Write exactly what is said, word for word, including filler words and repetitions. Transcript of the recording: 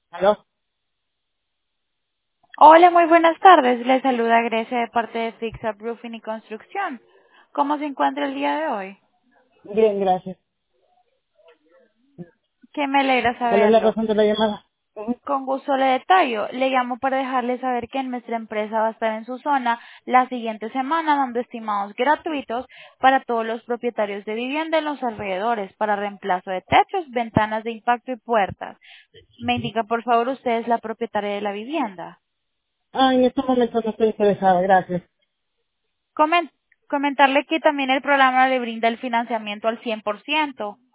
¿Aló? Hola, muy buenas tardes. Le saluda Grecia de parte de Fix Up Roofing y Construcción. ¿Cómo se encuentra el día de hoy? Bien, gracias. Que me alegra ¿Cuál es la saberlo. razón de la llamada? Ujú. Con gusto le detallo. Le llamo para dejarle saber que nuestra empresa va a estar en su zona la siguiente semana dando estimados gratuitos para todos los propietarios de vivienda en los alrededores para reemplazo de techos, ventanas de impacto y puertas. Me indica, por favor, usted es la propietaria de la vivienda. Ah, en estos momentos no estoy interesado, gracias. Comen- comentarle que también el programa le brinda el financiamiento al cien por ciento.